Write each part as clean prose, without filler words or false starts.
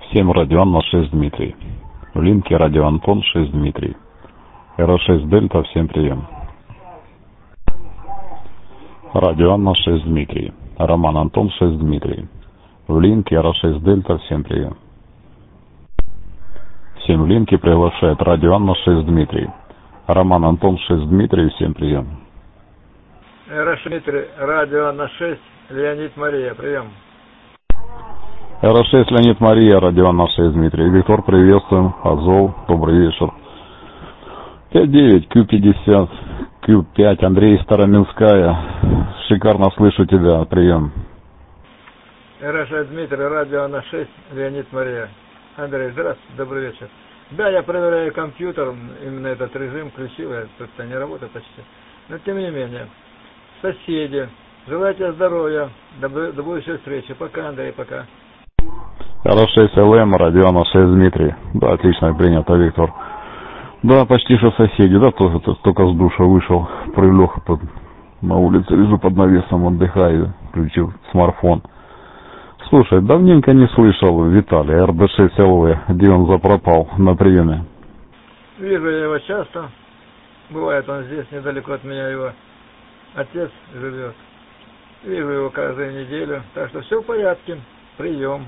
7 радио Анна 6 Дмитрий. В линке радио Антон 6 Дмитрий. Эра 6 Дельта, всем прием. Радио Анна 6 Дмитрий. Роман Антон 6 Дмитрий. В линке Эра 6 Дельта, всем прием. 7 в линке приглашает радио Анна 6 Дмитрий. Роман Антон 6 Дмитрий, всем прием. Эра 6 Дмитрий, радио Анна 6, Леонид Мария, прием. Эра 6 Леонид Мария, радио Анна 6 Дмитрий. Виктор, приветствуем. Азов, добрый вечер. 5-9, Q50, Q5, Андрей, Староминская. Шикарно слышу тебя, прием. Эра 6 Дмитрий, радио Анна 6, Леонид Мария. Андрей, здравствуйте, добрый вечер. Да, я проверяю компьютер, именно этот режим включил, как-то не работает почти. Но тем не менее, соседи, желайте здоровья, до будущей встречи. Пока, Андрей, пока. Эра 6 ЛМ, радио Анна 6 Дмитрий. Да, отлично принято, Виктор. Да, почти что соседи, да, тоже только с душа вышел, прилег на улице, лежу под навесом, отдыхаю, включил смартфон. Слушай, давненько не слышал Виталия, РД6 ЛВ, где он запропал на приеме? Вижу я его часто, бывает он здесь, недалеко от меня его отец живет. Вижу его каждую неделю, так что все в порядке, прием.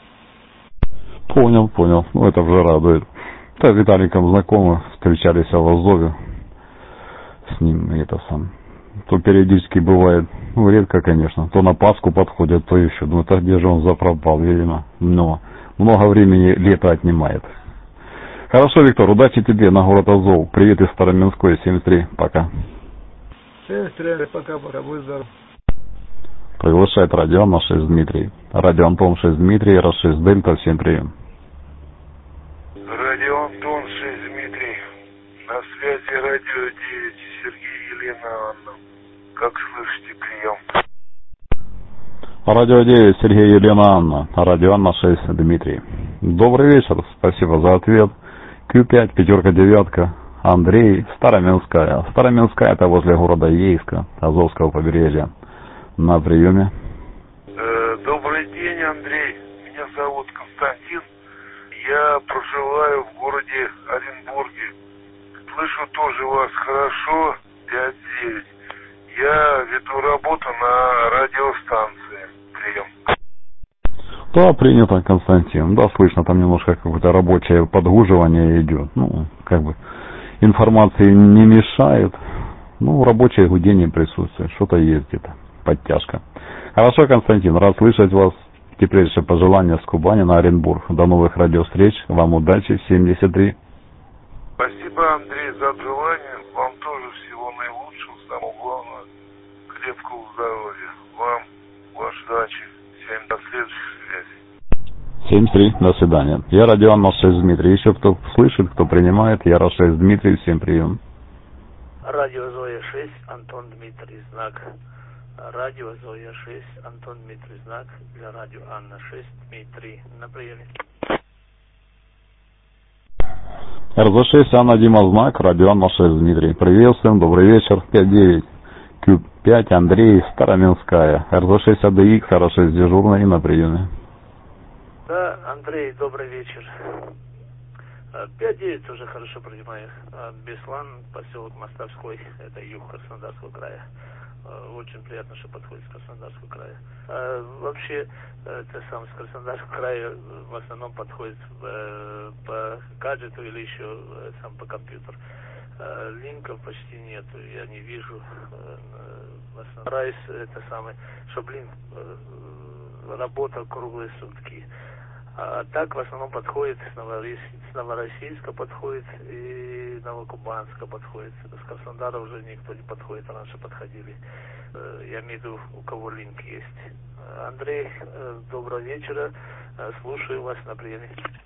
Понял, ну это уже радует. Да, с Виталиком знакомы, встречались в Азове, с ним это сам. То периодически бывает, ну редко, конечно, то на Пасху подходят, то еще. Ну так где же он запропал, видимо, но много времени лето отнимает. Хорошо, Виктор, удачи тебе на город Азов. Привет из Староминской, 73, пока. 73, пока, будь здоров. Приглашает радио Анна 6 Дмитрий. Радио Антон 6 Дмитрий, Эра 6 Дельта, всем прием. Радио Антон 6 Дмитрий. На связи радио 9 Сергей, Елена, Анна. Как слышите, прием. Радио 9 Сергей, Елена, Анна. Радио Анна 6 Дмитрий. Добрый вечер, спасибо за ответ. Q5, пятерка, девятка. Андрей, Староминская. Староминская — это возле города Ейска, Азовского побережья. На приеме. Добрый день, Андрей. Меня зовут Константин. Я проживаю в городе Оренбурге. Слышу тоже вас хорошо, 5-9. Я веду работу на радиостанции. Прием. Да, принято, Константин. Да, слышно, там немножко какое-то рабочее подгуживание идет. Ну, как бы информации не мешает. Ну, рабочее гудение присутствует. Что-то есть где-то. Подтяжка. Хорошо, Константин, рад слышать вас. Теплейшее пожелание с Кубани на Оренбург. До новых радиовстреч. Вам удачи. 73. Спасибо, Андрей, за желание. Вам тоже всего наилучшего. Самого главного, крепкого здоровья. Вам, вашей удачи. Всем до следующих связей. 73. До свидания. Я радио Анна 6 Дмитрий. Еще кто слышит, кто принимает. Я 6 Дмитрий. Всем прием. Радио Зоя 6, Антон Дмитрий, знак. Радио Зоя 6, Антон Дмитрий, знак для радио Анна 6, Дмитрий. На приеме. РЗ6, Анна, Дима, знак. Радио Анна 6 Дмитрий. Приветствуем, добрый вечер. 5-9. Q5, Андрей, Староминская. РЗ6, АДХ, РЗ6, дежурный, на приеме. Да, Андрей, добрый вечер. 5-9 тоже хорошо принимаю. Беслан, поселок Мостовской, это юг Краснодарского края. Очень приятно, что подходит с Краснодарского края. Вообще, это сам с Краснодарского края в основном подходит по гаджету или еще сам по компьютеру. Линков почти нету, я не вижу. В основном стараюсь это самое, чтобы линк работал круглые сутки. А так в основном подходит с Новороссийска подходит и Новокубанска подходит. С Краснодара уже никто не подходит, раньше подходили. Я имею в виду, у кого линк есть. Андрей, доброго вечера. Слушаю вас на приеме.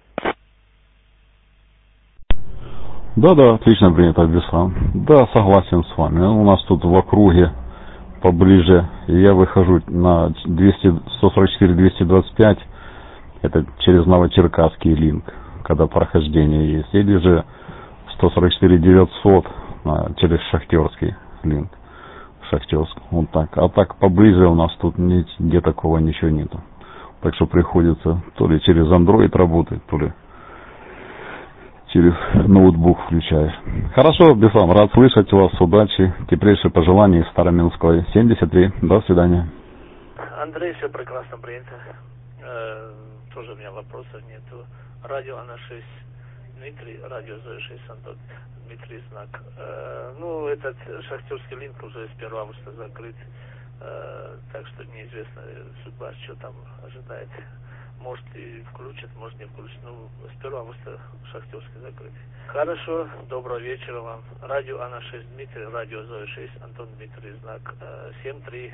Да, отлично принято, Беслан. Да, согласен с вами. У нас тут в округе поближе, я выхожу на 144-225. Это через Новочеркасский линк, когда прохождение есть. Или же 144-900 через Шахтерский линк. Шахтерск. Вот так. А так поближе у нас тут нигде такого ничего нету. Так что приходится то ли через Android работать, то ли через ноутбук включаешь. Хорошо, Беслан, рад слышать вас. Удачи. Теплейшие пожелания из Староминского 73. До свидания. Андрей, все прекрасно принято. Тоже у меня вопросов нету. Радио Ана-6 Дмитрий, радио Зоя-6 Антон Дмитрий, знак. Ну, этот шахтерский линк уже с 1 августа закрыт. Так что неизвестно судьба, что там ожидает. Может и включат, может не включат. Ну, с 1 августа шахтерский закрыт. Хорошо, доброго вечера вам. Радио Ана-6 Дмитрий, радио Зоя-6 Антон Дмитрий, знак 7-3.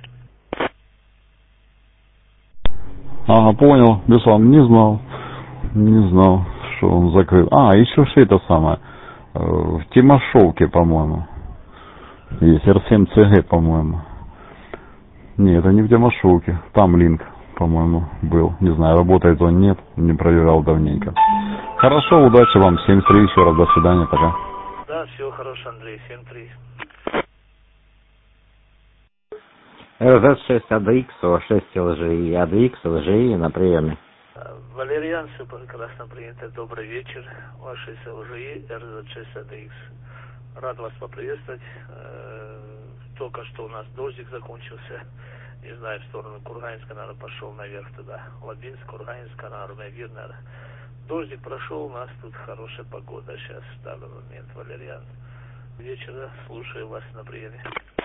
Ага, понял, Беслан, не знал, что он закрыл. Еще что это самое, в Тимошовке, по-моему, есть R7CG, по-моему. Нет, это не в Тимошовке, там линк, по-моему, был. Не знаю, работает он, нет, не проверял давненько. Хорошо, удачи вам, 7-3, еще раз, до свидания, пока. Да, всего хорошего, Андрей, 7-3. RZ6 ADX, O6 LGI, ADX, LGI на приеме. Валерьян, все прекрасно принято. Добрый вечер. O6 LGI, RZ6 ADX. Рад вас поприветствовать. Только что у нас дождик закончился. Не знаю, в сторону Курганинска, наверное, пошел наверх туда. Лабинск, Курганинск, Армавир, наверное. Дождик прошел, у нас тут хорошая погода сейчас в данный момент, Валерьян. Вечера слушаю вас на приеме.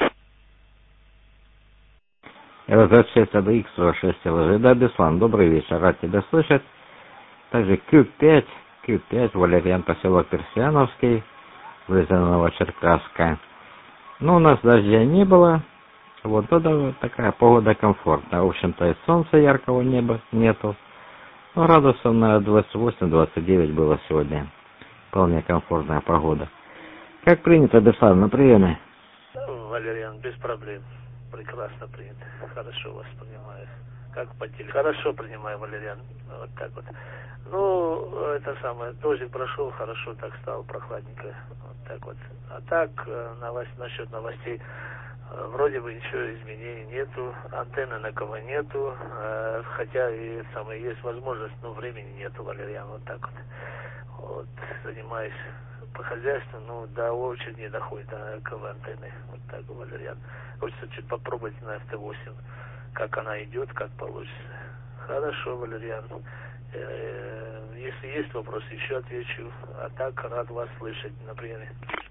RZ6 ADX, O6 LGI, да, Беслан, добрый вечер, рад тебя слышать. Также Q5, Валерьян, поселок Персиановский, возле Новочеркасска. Ну, у нас дождя не было. Вот это такая погода комфортная. В общем-то, и солнца яркого неба нету. Ну, градусов на 28-29 было сегодня. Вполне комфортная погода. Как принято, Беслан, на приеме? Валерьян, без проблем. Прекрасно принято. Хорошо вас понимаю. Как по телефону. Хорошо принимаю, Валерьян. Вот так вот. Ну, это самое. Дождик прошел, хорошо так стало, прохладненько. Вот так вот. А так, насчет новостей. Вроде бы ничего изменений нету, антенны на кого нету, хотя и самое есть возможность, но времени нету, Валерьян, вот так вот. Вот, занимаюсь по хозяйству, ну, до очереди не доходит до КВ антенны, вот так, Валерьян. Хочется чуть попробовать на FT8, как она идет, как получится. Хорошо, Валерьян. Если есть вопросы, еще отвечу, а так рад вас слышать на приеме.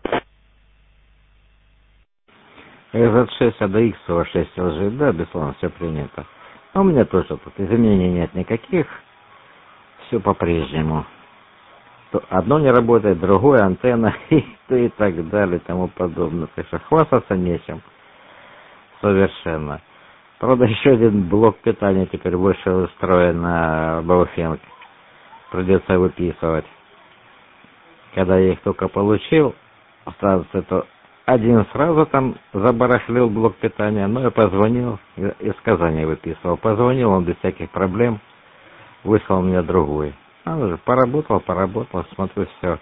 RZ6 ADX, O6 LGI, да, Беслан, все принято. А у меня тоже тут изменений нет никаких. Все по-прежнему. Одно не работает, другое, антенна и так далее, и тому подобное. Так что хвастаться нечем. Совершенно. Правда, еще один блок питания теперь больше устроен на Бауфенг. Придется выписывать. Когда я их только получил, станция, то один сразу там забарахлил блок питания, но я позвонил, из Казани выписывал. Позвонил, он без всяких проблем выслал мне другой. Он уже поработал, смотрю, все.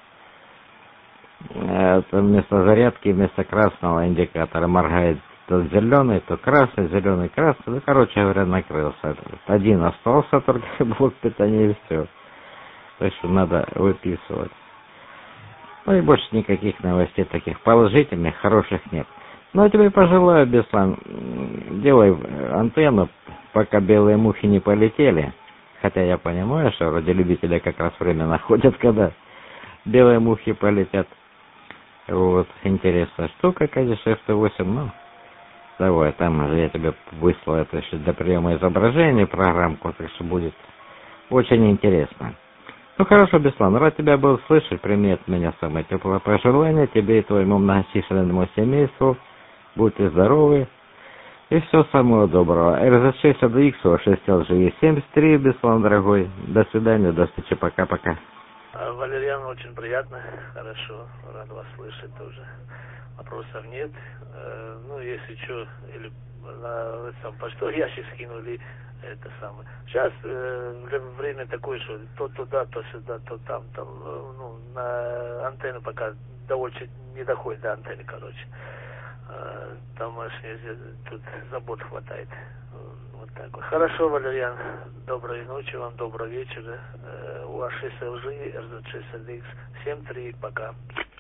Это вместо зарядки, вместо красного индикатора моргает то зеленый, то красный, зеленый, красный. Ну, короче говоря, накрылся. Один остался только блок питания и все. Так что надо выписывать. Ну и больше никаких новостей таких положительных, хороших нет. Ну, я тебе пожелаю, Беслан, делай антенну, пока белые мухи не полетели. Хотя я понимаю, что вроде любители как раз время находят, когда белые мухи полетят. Вот, интересная штука, конечно, FT8, ну, давай, там же я тебе выслал это еще для приема изображений, программку, так что будет очень интересно. Ну хорошо, Беслан, рад тебя был слышать, прими от меня самое теплое пожелание тебе и твоему многочисленному семейству. Будьте здоровы и всего самого доброго. RZ6 ADX, O6 LGI 73, Беслан, дорогой. До свидания, до встречи, пока-пока. Валерьян, очень приятно, хорошо, рад вас слышать тоже. Вопросов нет. Ну, если что, или на почтовый ящик скинули, это самое. Сейчас время такое, что то туда, то сюда, то там, ну, на антенну пока до очереди не доходит до антенны, короче. Домашние, тут забот хватает. Вот так вот. Хорошо, Валерьян. Доброй ночи вам, доброго вечера. УА-6ЛЖ, РЗ-6LX, 7-3, пока.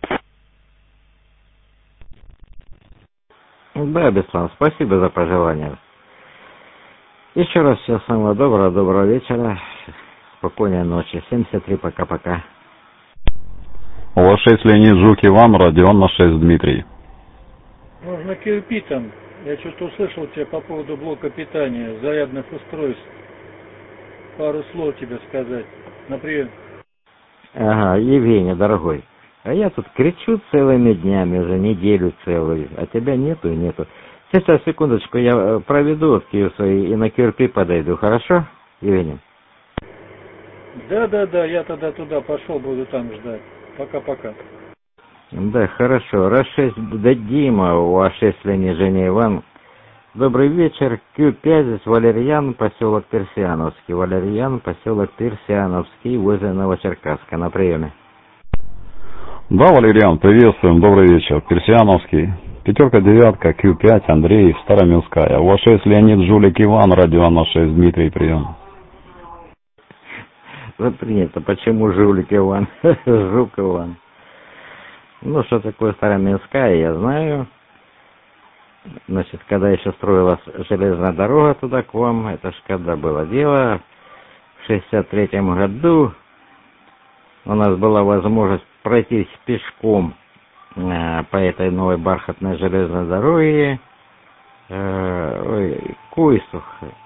Да, Беслан, спасибо за пожелания. Еще раз всего самого доброго вечера. Спокойной ночи. 73, пока-пока. УА-6 Леонид Жук Иван, Родион на 6 Дмитрий. Можно кирпитом. Я что-то услышал тебя по поводу блока питания, зарядных устройств. Пару слов тебе сказать. Например. Ага, Евгений, дорогой. А я тут кричу целыми днями, уже неделю целую, а тебя нету и нету. Сейчас, секундочку, я проведу от Киевса и на Кирпи подойду, хорошо, Евгений? Да, я тогда туда пошел, буду там ждать. Пока-пока. Да, хорошо. Раз-6, да, Дима, УА-6 Леонид Женя Иван. Добрый вечер. Q5, здесь Валерьян, поселок Персиановский. Валерьян, поселок Персиановский, возле Новочеркасска. На приеме. Да, Валерьян, приветствуем, добрый вечер. Персиановский. 5-9, Q5, Андрей, Староминская. УА-6 Леонид Жулик Иван, Родион на 6 Дмитрий, прием. Принято. Почему Жулик Иван? Жук Иван. Ну, что такое Староминская, я знаю. Значит, когда еще строилась железная дорога туда к вам, это ж когда было дело, в 63-м году у нас была возможность пройтись пешком по этой новой бархатной железной дороге, Койсух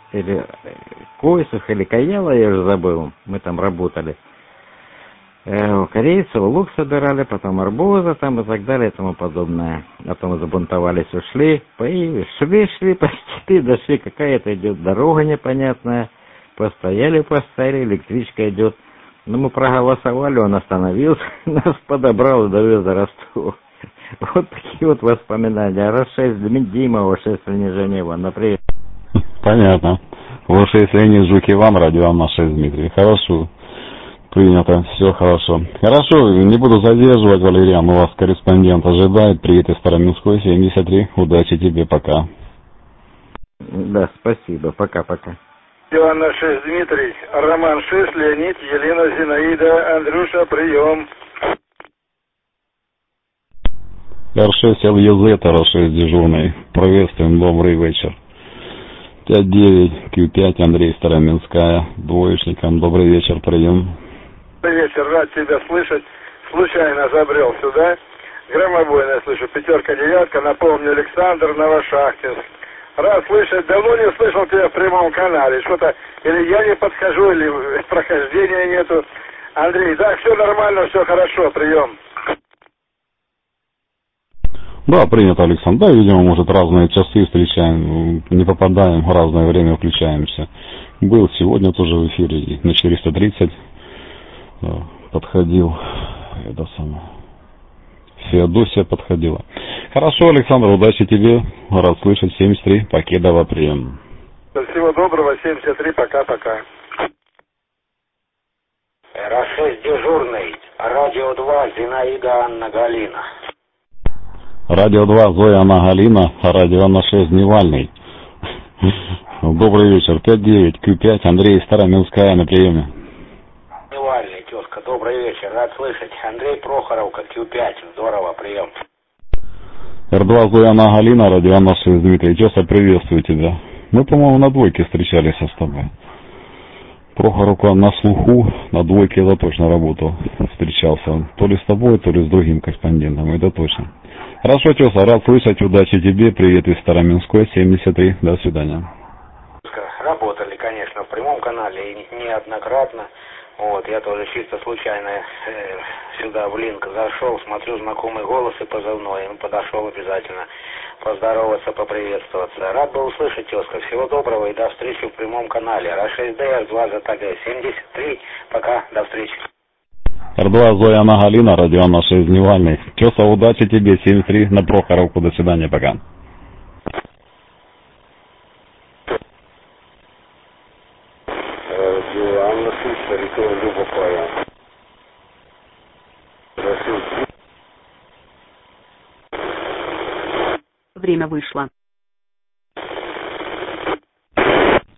или Каяла, я уже забыл, мы там работали. Корейцев лук собирали, потом арбуза там и так далее и тому подобное. Потом забунтовались, ушли. Шли почти, дошли, какая-то идет дорога непонятная. Постояли, электричка идет. Но мы проголосовали, он остановился, нас подобрал и довез до Ростова. Вот такие вот воспоминания. Раз-6 Дима, УА-6 Леонид Иван. Например. Понятно. УА-6 Леонид Жук Иван, Родион на 6 Дмитрий. Хорошо. Принято, все хорошо. Хорошо, не буду задерживать, Валериан, у вас корреспондент ожидает. Привет из Староминской, 73. Удачи тебе, пока. Да, спасибо, пока-пока. Иван на 6 Дмитрий, Роман 6, Леонид, Елена, Зинаида, Андрюша, прием. Р6 ЛЕЗ, Р6 дежурный. Приветствуем, добрый вечер. 5-9, Q5, Андрей, Староминская, двоечникам. Добрый вечер, прием. Добрый вечер, рад тебя слышать. Случайно забрел сюда. Громобойно слышу. 5-9, напомню, Александр, Новошахтинск. Рад слышать. Давно не слышал тебя в прямом канале. Что-то или я не подхожу, или прохождения нету. Андрей, да, все нормально, все хорошо, прием. Да, принято, Александр. Да, видимо, может, разные часы встречаем, не попадаем, в разное время включаемся. Был сегодня тоже в эфире, и на 430 подходил, это самое, Феодосия подходила. Хорошо, Александр, удачи тебе, рад слышать, 73, Покедова, прием. Всего доброго, 73, пока-пока. Р6 дежурный, радио 2, Зинаида Анна Галина. Радио 2, Зоя Анна Галина, радио на 6, Дневальный. Добрый вечер, 5-9, Q5, Андрей, Староминская, на приеме. Дневальный, тезка, добрый вечер, рад слышать. Андрей Прохоровка, Q5, здорово, прием. Р2, Зоя Анна Галина, радио на 6, Дмитрий, тезка, приветствую тебя. Мы, по-моему, на двойке встречались с тобой. Прохоровка на слуху, на двойке это точно работал, встречался. То ли с тобой, то ли с другим корреспондентом, это точно. Хорошо, тезка, рад слышать, удачи тебе, привет из Староминской, 73, до свидания. Работали, конечно, в прямом канале и неоднократно. Вот, я тоже чисто случайно сюда в линк зашел, смотрю знакомый голос и позывной, подошел обязательно поздороваться, поприветствоваться. Рад был услышать, тезка. Всего доброго и до встречи в прямом канале. Р6Д, Р2 ЗТГ, 73. Пока, до встречи. Р2, Зоя Анна Галина, радио на 6, Дневальный. Тезка, удачи тебе, 73, на Прохоровку, до свидания, пока. Время вышло.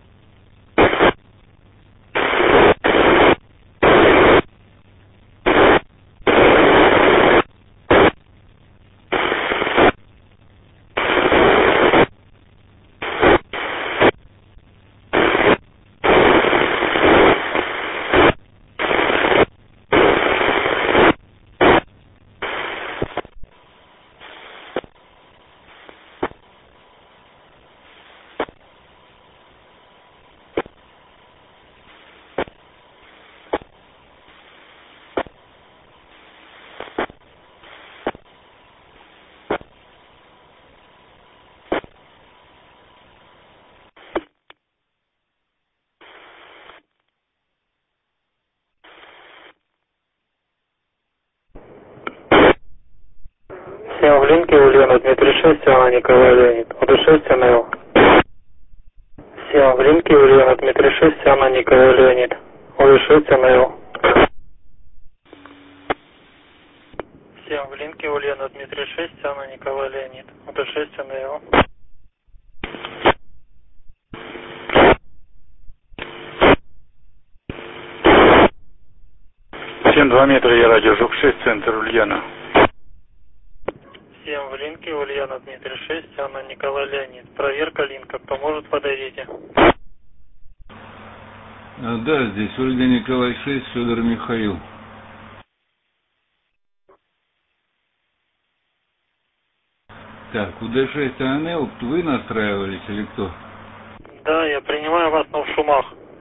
Всем в линке, Ульяна Дмитрий 6, Анна Николай Леонид. УД6 НЛ. Всем в линке, Ульяна Дмитрий 6, Анна Николай Леонид. УД6 НЛ. Всем в линке, Ульяна Дмитрий 6, Анна Николай Леонид. УД6 НЛ. Всем 2 метра, я радио ЖУК-6, центр Ульяна. Всем в линке, Ульяна Дмитрий 6, Анна Николай Леонид. Проверка линка, кто может, подойдите. Да, здесь Ольга Николай 6, Федор Михаил. Так, УД6 АНЛ, вы настраивались или кто? Да, я принимаю вас, но в шумах.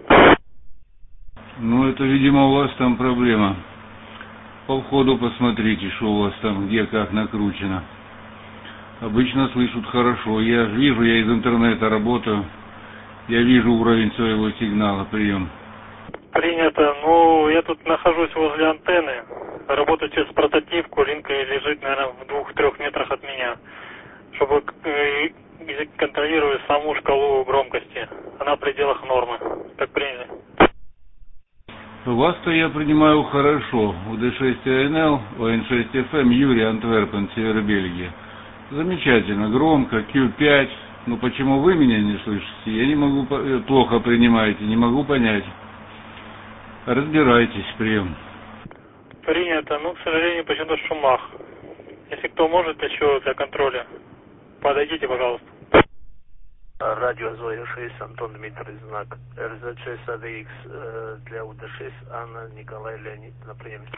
Ну, это, видимо, у вас там проблема. По входу посмотрите, что у вас там, где, как накручено. Обычно слышат хорошо. Я вижу, я из интернета работаю. Я вижу уровень своего сигнала, прием. Принято. Ну, я тут нахожусь возле антенны. Работаю через прототипку. Линка лежит, наверное, в 2-3 метрах от меня. Чтобы контролировать саму шкалу громкости. Она в пределах нормы. Как приняли? Вас-то я принимаю хорошо. УД6 АНЛ, ОН6 ФМ, Юрий, Антверпен, Север Бельгия. Замечательно, громко, Q5. Но почему вы меня не слышите? Я не могу, плохо принимаете, не могу понять. Разбирайтесь, прием. Принято. Ну, к сожалению, почему-то в шумах. Если кто может еще для контроля, подойдите, пожалуйста. Радио Зоя-6, Антон Дмитрий, знак РЗ6 АДХ для УД6, Анна Николай Леонид на приеме.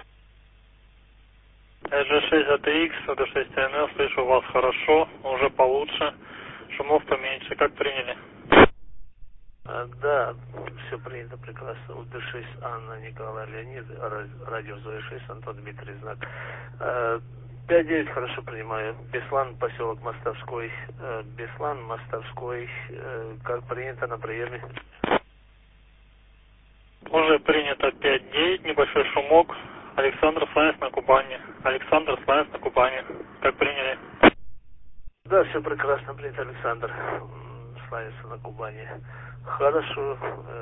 РЖ6 АТХ, УД6 АНЛ, слышу вас хорошо, уже получше, шумов поменьше, как приняли? Да, все принято прекрасно. УД6 Анна Николай Леонид, радио Зоя-6, Антон Дмитрий, знак. 5-9 хорошо принимаю. Беслан, поселок Мостовской. Беслан, Мостовской. Как принято на приеме? Уже принято 5-9, небольшой шумок. Александр, Славянск на Кубани. Александр, Славянск на Кубани. Как приняли? Да, все прекрасно принято, Александр. Славянск на Кубани. Хорошо.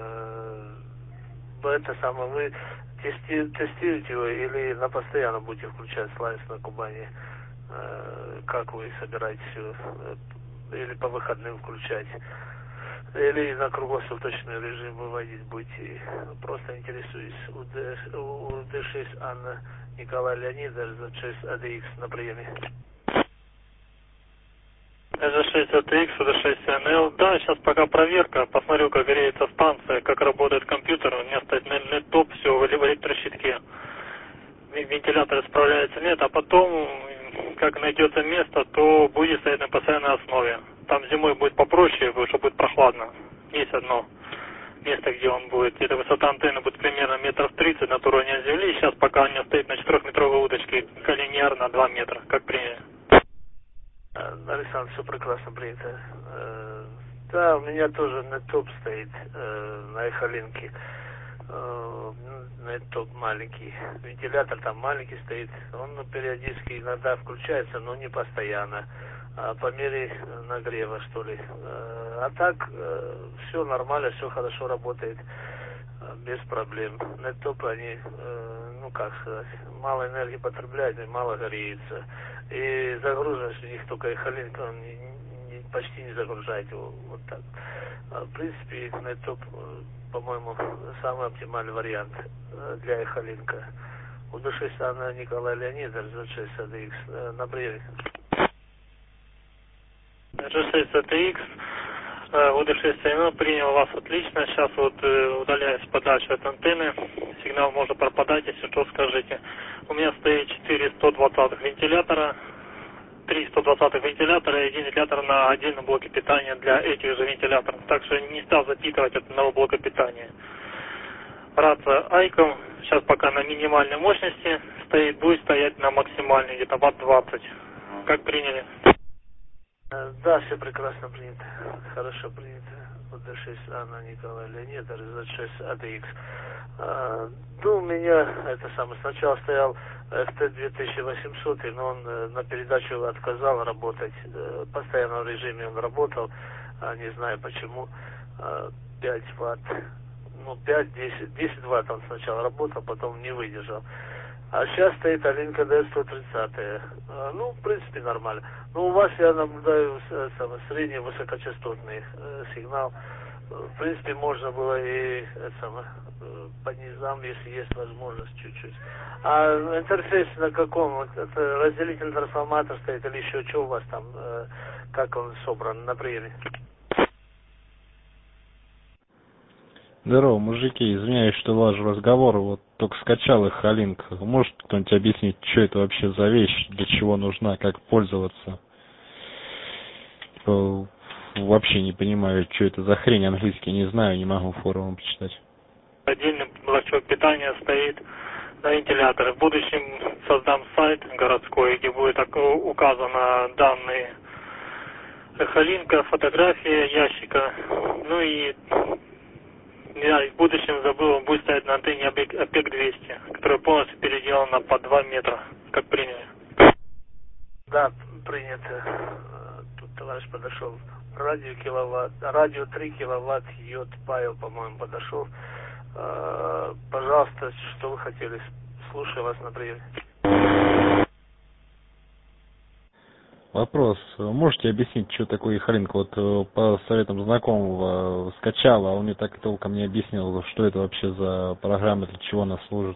Это самое, вы тестируете его или на постоянно будете включать Славянск на Кубани? Как вы собираетесь его? Или по выходным включать? Или на круглосуточный режим выводить будете? Просто интересуюсь. УД6 Анна Николай Леонид, РЗ6 АДХ на приеме. РЖ6 АТХ, УД6 АНЛ. Да, сейчас пока проверка. Посмотрю, как греется станция, как работает компьютер. У меня стоит нет-топ, все в электрощитке. Вентилятор справляется, нет. А потом, как найдется место, то будет стоять на постоянной основе. Там зимой будет попроще, потому что будет прохладно. Есть одно место, где он будет. Где-то высота антенны будет примерно метров 30 над уровнем земли. Сейчас пока он стоит на 4-метровой удочке, коллинеар на 2 метра. Как приняли? Александр, все прекрасно принято. Да, у меня тоже нет-топ стоит на эхолинке. Нет-топ маленький. Вентилятор там маленький стоит. Он периодически иногда включается, но не постоянно. По мере нагрева, что ли. А так, все нормально, все хорошо работает. Без проблем. Нет-топы, они, ну как сказать, мало энергии потребляют и мало греется. И загруженность у них только эхолинка, он почти не загружает его. Вот так. В принципе, нет-топ, по-моему, самый оптимальный вариант для эхолинка. УД6 Анна Николай Леонид, РЗ6 АДХ на приеме. РЖ6 АТХ, УД6 АНЛ, принял вас отлично. Сейчас вот удаляюсь подальше от антенны. Сигнал может пропадать, если что, скажите. У меня стоит 4 120 вентилятора, 3 120 вентилятора и один вентилятор на отдельном блоке питания для этих же вентиляторов. Так что не стал запитывать от одного блока питания. Рация Айком сейчас пока на минимальной мощности стоит, будет стоять на максимальной, где-то Вт 20. Как приняли? Да, все прекрасно принято. Хорошо принято. УД6 Анна Николай Леонид, РЗ6 ATX. Ну, у меня это самое, сначала стоял FT2800, но он на передачу отказал работать. Постоянно в режиме он работал, не знаю почему. 5 ватт. Ну, 10 ватт он сначала работал, потом не выдержал. А сейчас стоит Алинка D130. Ну, в принципе, нормально. Но у вас я наблюдаю средний высокочастотный сигнал. В принципе, можно было и по низам, если есть возможность, чуть-чуть. А интерфейс на каком? Вот это разделительный трансформатор стоит или еще что у вас там? Как он собран на приеме? Здорово, мужики, извиняюсь, что лажу разговор, вот только скачал их Алинк. Может кто-нибудь объяснить, что это вообще за вещь, для чего нужна, как пользоваться? Вообще не понимаю, что это за хрень, английский не знаю, не могу форумом почитать. Отдельный блочок питания стоит на вентиляторы. В будущем создам сайт городской, где будет указаны данные эхолинка, фотография ящика, ну и я в будущем забыл, он будет стоять на антенне ОПЕК-200, которая полностью переделана по 2 метра, как приняли. Да, принято. Тут товарищ подошел. Радио киловатт, радио 3 киловатт, йод, Павел, по-моему, подошел. Пожалуйста, что вы хотели? Слушаю вас на приеме. Вопрос. Можете объяснить, что такое эхолинк? Вот по советам знакомого скачал, а он мне так толком не объяснил, что это вообще за программа, для чего она служит.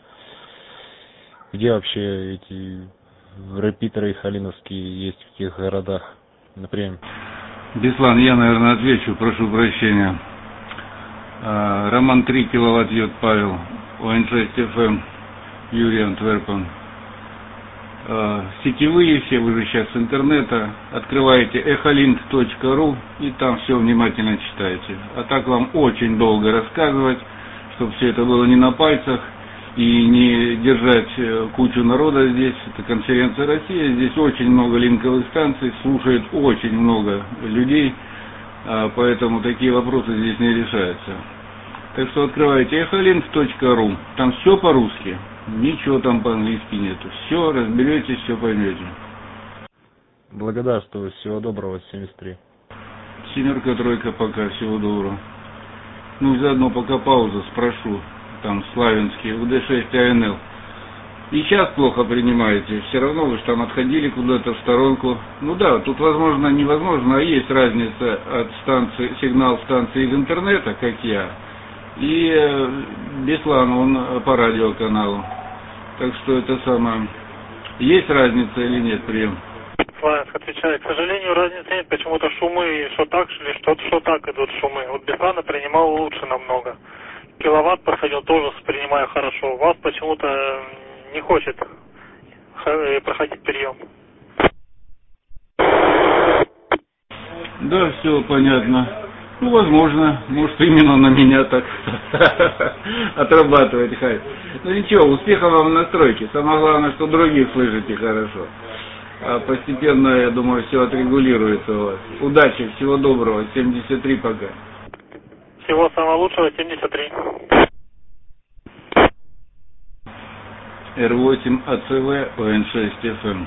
Где вообще эти репитеры эхолиновские есть, в каких городах, например? Беслан, я, наверное, отвечу, прошу прощения. Роман 3 киловатт йод, Павел, ОН6 FM, Юрий Антверпен. Сетевые, все вы же сейчас с интернета, открываете echolink.ru и там все внимательно читаете. А так вам очень долго рассказывать, чтобы все это было не на пальцах и не держать кучу народа здесь. Это конференция России, здесь очень много линковых станций, слушает очень много людей, поэтому такие вопросы здесь не решаются. Так что открывайте echolink.ru, там все по-русски. Ничего там по-английски нету. Все разберетесь, все поймете. Благодарствую, всего доброго, 73. 7, 3, пока, всего доброго. Ну и заодно пока пауза спрошу, там Славянский, УД6 АНЛ. И сейчас плохо принимаете, все равно вы же там отходили куда-то в сторонку. Ну да, тут возможно, невозможно, а есть разница от станции, сигнал станции из интернета, как я, и Беслан, он по радиоканалу. Так что это самое. Есть разница или нет, прием? Славянск отвечает. К сожалению, разницы нет. Почему-то шумы, что так, что так идут шумы. Вот Беслана принимал лучше намного. Киловатт проходил тоже, принимая хорошо. У вас почему-то не хочет проходить прием. Да, все понятно. Ну, возможно, может именно на меня так отрабатывать хай. Ну ничего, успехов вам в настройке. Самое главное, что других слышите хорошо. А постепенно, я думаю, все отрегулируется у вас. Удачи, всего доброго, 73 пока. Всего самого лучшего, 73. Р8 АЦВ, ОН6 FM.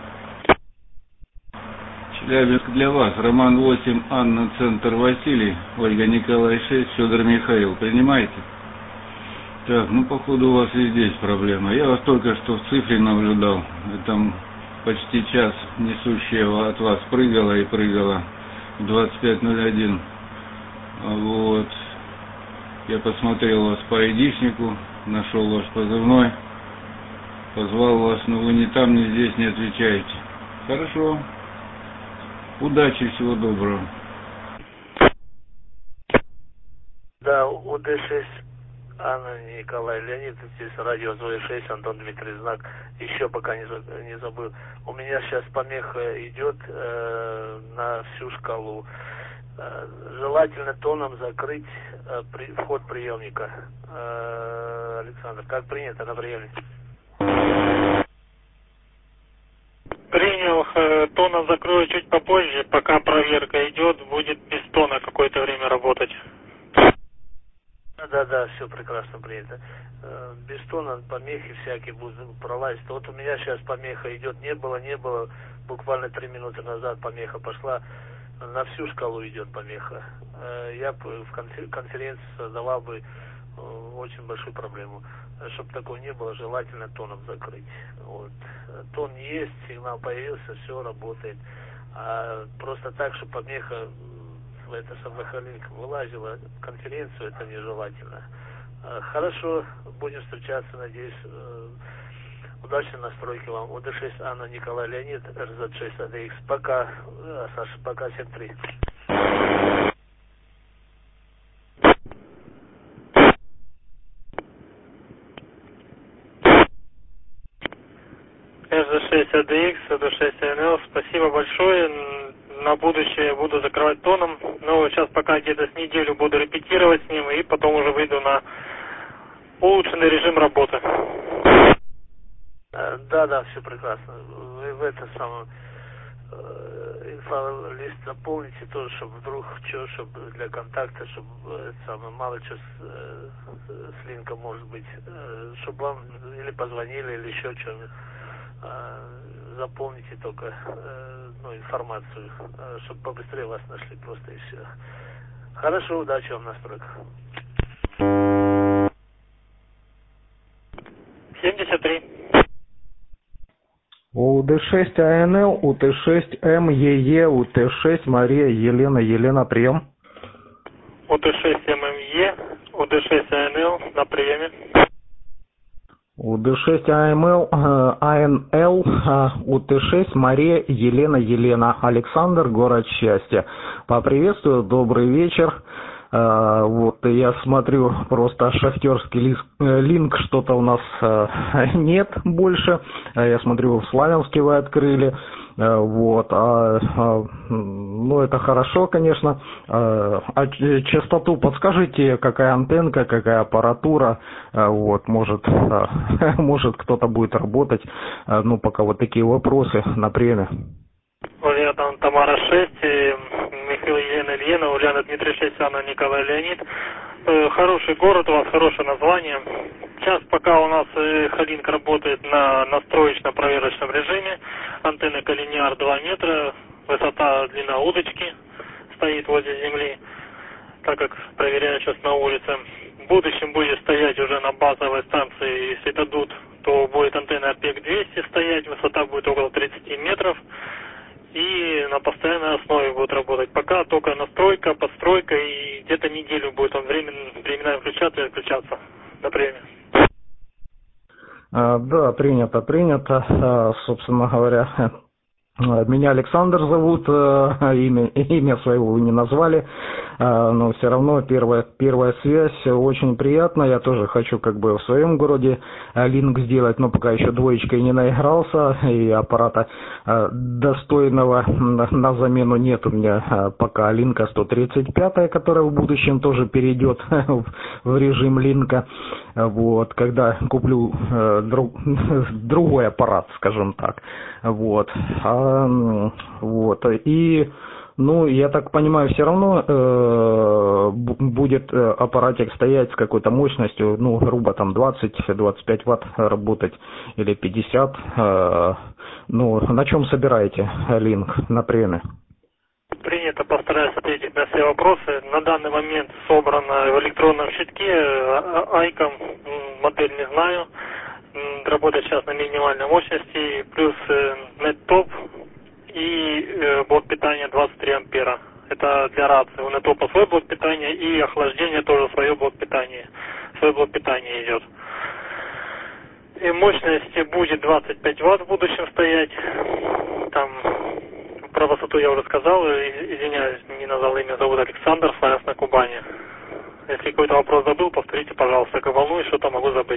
Челябинск для вас. Роман 8, Анна, Центр Василий, Ольга Николай 6, Федор Михаил. Принимаете? Так, ну походу у вас и здесь проблема. Я вас только что в цифре наблюдал. Там почти час несущего от вас прыгала и прыгала. 2501. Вот. Я посмотрел вас по айдишнику, нашел ваш позывной. Позвал вас, но вы ни там, ни здесь не отвечаете. Хорошо. Удачи, всего доброго. Да, УД6 Анна Николай Леонид, здесь радио Зоя 6, Антон Дмитрий Знак. Еще пока не забыл. У меня сейчас помеха идет на всю шкалу. Желательно тоном закрыть вход приемника. Александр, как принято на приеме? Принял, тона закрою чуть попозже, пока проверка идет, будет без тона какое-то время работать. Да, все прекрасно принято. Без тона помехи всякие будут пролазить. Вот у меня сейчас помеха идет, не было, буквально 3 минуты назад помеха пошла, на всю шкалу идет помеха. Я в конференции создавал бы очень большую проблему. Чтобы такого не было, желательно тоном закрыть. Вот. Тон есть, сигнал появился, все работает. А просто так, что помеха это Халинка вылазила, конференцию, это нежелательно. Хорошо, будем встречаться, надеюсь. Удачной настройки вам. УД6 Анна Николай Леонид, РЗ6 ADX. Пока, Саша, пока, 7-3. РЗ6 ADX, УД6 АНЛ, спасибо большое. На будущее я буду закрывать тоном. Но сейчас пока где-то с неделю буду репетировать с ним, и потом уже выйду на улучшенный режим работы. Да, все прекрасно. Вы в это самое инфолист заполните тоже, чтобы вдруг что, чтобы для контакта, чтобы мало что с линком может быть, чтобы вам или позвонили, или еще что-нибудь. Заполните только информацию, чтобы побыстрее вас нашли, просто и все. Хорошо, удачи вам в настройках. 73. УД6 АНЛ, УТ6 МЕЕ, УТ6 Мария Елена, прием. УТ6 ММЕ, УД6 АНЛ на приеме. УД6 АНЛ, УТ6 Мария Елена, Александр, город счастья. Поприветствую, добрый вечер. Вот я смотрю, просто шахтерский линк что-то у нас нет больше. Я смотрю, в Славянске вы открыли. Вот, ну это хорошо, конечно. А частоту подскажите, какая антенка, какая аппаратура, вот, может кто-то будет работать, ну пока вот такие вопросы на приеме. Ульяна там Тамара 6, Михаил Елена, Ульяна Дмитрий 6, Анна Николай Леонид. Хороший город, у вас хорошее название. Сейчас пока у нас Халинк работает на настроечно-проверочном режиме. Антенна коллинеар 2 метра, высота, длина удочки стоит возле земли, так как проверяю сейчас на улице. В будущем будет стоять уже на базовой станции, если дадут, то будет антенна ОПЕК-200 стоять, высота будет около 30 метров. И на постоянной основе будет работать. Пока только настройка, подстройка, и где-то неделю будет он временно включаться и отключаться. На время. Да, принято. Собственно говоря, меня Александр зовут, имя своего вы не назвали, но все равно первая связь очень приятна. Я тоже хочу как бы в своем городе линк сделать, но пока еще двоечкой не наигрался, и аппарата достойного на замену нет у меня пока линка 135, которая в будущем тоже перейдет в режим линка. Вот, когда куплю другой аппарат, скажем так. Вот. И, ну, я так понимаю, все равно будет аппаратик стоять с какой-то мощностью, ну, грубо там 20-25 ватт работать или 50. Ну, на чем собираете линк на приеме? Принято, постараюсь ответить на все вопросы. На данный момент собрано в электронном щитке Айком, модель не знаю. Работает сейчас на минимальной мощности, плюс NetTop и блок питания 23 ампера. Это для рации. У NetTop свой блок питания и охлаждение тоже свой блок питания. Свой блок питания идет. И мощность будет 25 ватт в будущем стоять. Там про высоту я уже сказал, извиняюсь, не назвал имя, зовут Александр, Славянск на Кубани. Если какой-то вопрос забыл, повторите, пожалуйста, как волнуюсь, что-то могу забыть.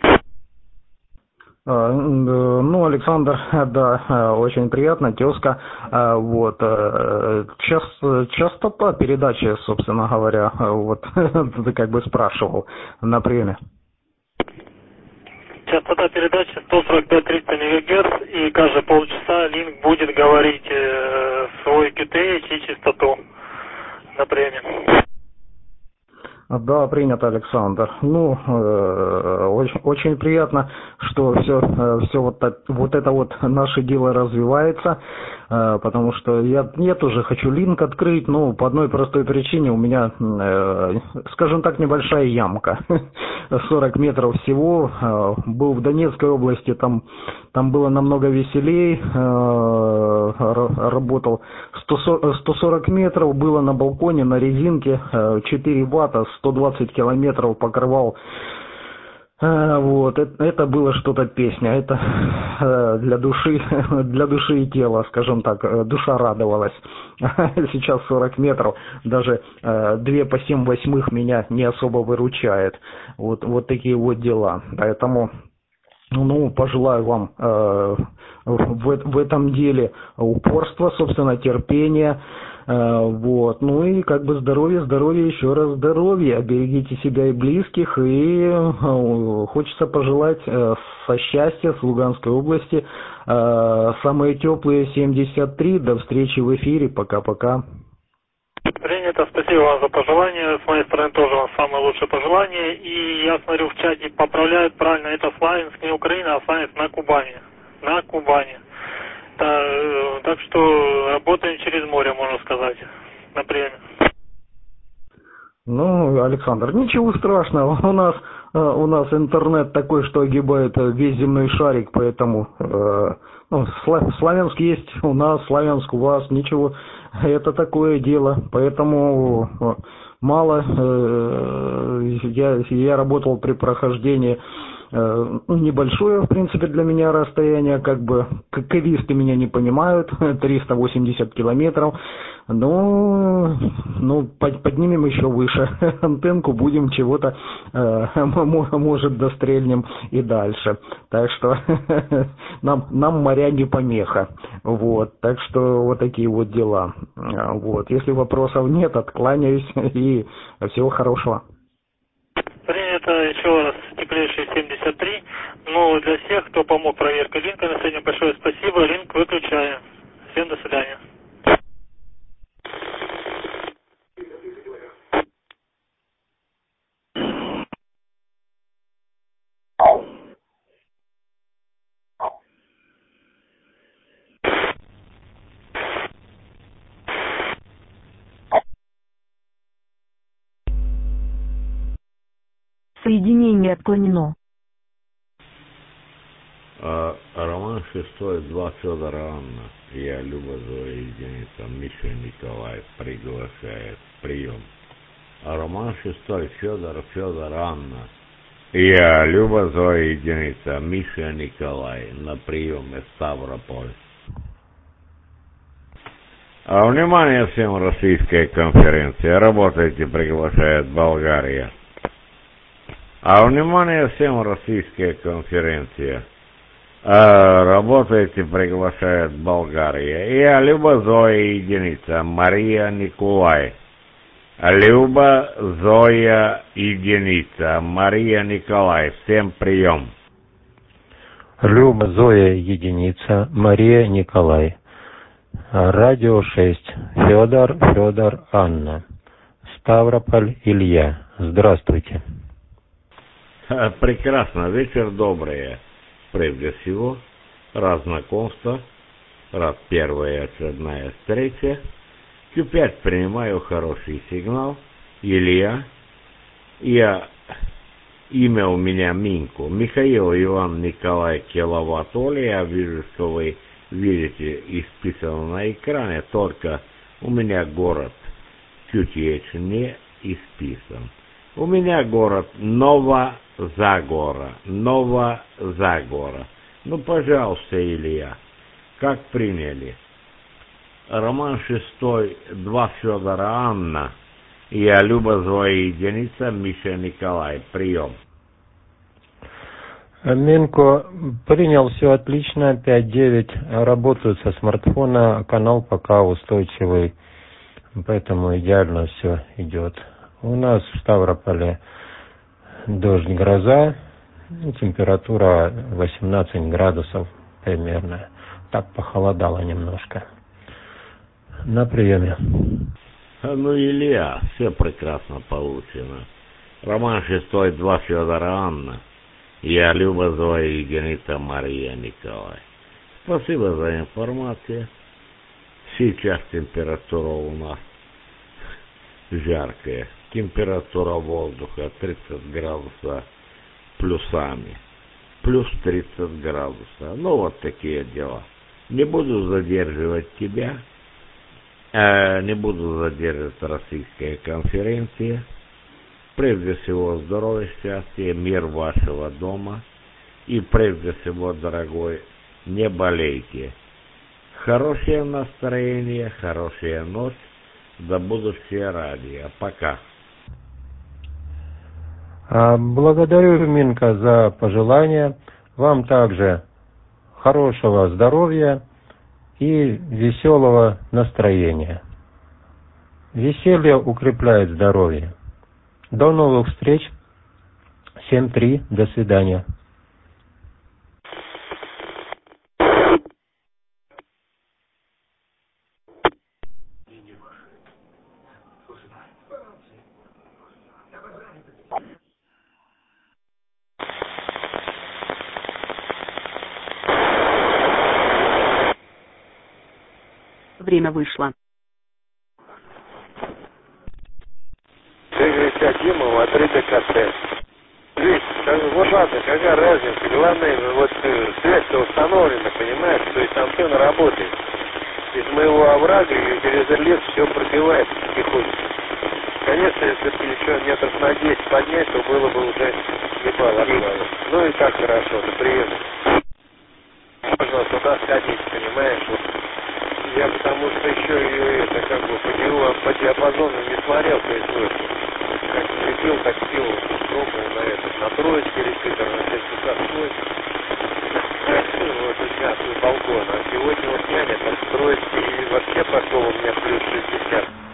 Ну, Александр, да, очень приятно, тезка. Вот, частота передачи, собственно говоря, вот, ты как бы спрашивал на приеме. Частота передачи 145-300 МГц, и каждые полчаса линк будет говорить свой QTH и частоту на премии. Да, принято, Александр. Ну, очень приятно, что все вот это вот наше дело развивается, потому что я тоже хочу линк открыть, но по одной простой причине у меня, скажем так, небольшая ямка, 40 метров всего. Был в Донецкой области, там было намного веселей, работал 140 метров, было на балконе, на резинке, 4 ватта, 120 километров покрывал. Вот, это было что-то песня, это для души и тела, скажем так, душа радовалась. Сейчас 40 метров, даже 2 по 7/8 меня не особо выручает. Вот такие вот дела. Поэтому, ну, пожелаю вам в этом деле упорства, собственно, терпения. Вот, ну и как бы здоровья, еще раз здоровья, берегите себя и близких, и хочется пожелать со счастья с Луганской области, самые теплые 73, до встречи в эфире, пока-пока. Принято, спасибо вам за пожелания, с моей стороны тоже вам самые лучшие пожелания, и я смотрю в чате, поправляют правильно, это Славянск, не Украина, а Славянск на Кубани. Так что работаем через море, можно сказать, на премию. Ну, Александр, ничего страшного. У нас интернет такой, что огибает весь земной шарик, поэтому Славянск есть у нас, Славянск у вас, ничего. Это такое дело. Поэтому мало. Я работал при прохождении небольшое, в принципе, для меня расстояние, как бы кависты меня не понимают, 380 километров, но поднимем еще выше антенку, будем чего-то, может, дострельнем и дальше. Так что нам моря не помеха. Вот, так что вот такие вот дела. Вот, если вопросов нет, откланяюсь и всего хорошего. Принято, еще раз, теплейший 73. Ну, для всех, кто помог проверке линка, на сегодня большое спасибо. Линк выключаем. Всем до свидания. Соединение отклонено. Роман 6, 2 Федора Анна. Я Люба Зоя единица. Миша Николай приглашает. Прием. Роман 6, Федор Анна. Я Люба Зоя единица. Миша Николай на приеме Ставрополь. Внимание всем, российская конференция. Работайте, приглашает Болгария. Внимание всем, российская конференция. Работайте, приглашает Болгария. Я Люба Зоя единица. Мария Николай. Люба Зоя единица. Мария Николай. Всем прием. Люба Зоя единица. Мария Николай. Радио 6. Федор Анна. Ставрополь Илья. Здравствуйте. Прекрасно. Вечер добрый. Прежде всего, рад знакомству, рад первая очередная встреча. Q5 принимаю хороший сигнал. Илья. Имя у меня Минку. Михаил Иван Николай Киловатт Оля. Я вижу, что вы видите исписано на экране, только у меня город QTH не исписан. У меня город Новозагора. Ну, пожалуйста, Илья, как приняли? Роман 6, 2 Федора Анна. Я Люба Зоя единица. Миша Николай. Прием. Минко, принял, все отлично, 5.9, работают со смартфона, канал пока устойчивый, поэтому идеально все идет. У нас в Ставрополе дождь, гроза, Температура 18 градусов примерно. Так похолодало немножко. На приеме. Ну, Илья, все прекрасно получено. Роман 6-2 Федора Анна. Я Люба Зоя Евгенита Мария Николай. Спасибо за информацию. Сейчас температура у нас жаркая. Температура воздуха 30 градусов плюсами. Плюс 30 градусов. Ну, вот такие дела. Не буду задерживать тебя. Не буду задерживать российская конференция. Прежде всего, здоровья, счастья, мир вашего дома. И прежде всего, дорогой, не болейте. Хорошее настроение, хорошая ночь. До будущего радио. Пока. Благодарю, Минка, за пожелания. Вам также хорошего здоровья и веселого настроения. Веселье укрепляет здоровье. До новых встреч. 7-3. До свидания. Время вышло. Димова, отрыто КТ. Вот ладно, какая разница, главное, вот связь-то установлена, понимаешь, то есть там все работает. Из моего оврага и через лес все пробивается потихоньку. Конечно, если бы еще метров на 10 поднять, то было бы уже ебало. Ну и так хорошо, до приезда. Можно туда сходить, понимаешь, вот. Я потому что еще и это как бы по диапазону не смотрел, то есть вот, как прибил, так пил, пробовал на этот, на Троицкий репетитор, на Сельско-Косой, вот участвую балкона. А сегодня вот нянет, так Троицкий и вообще пошел у меня плюс 60.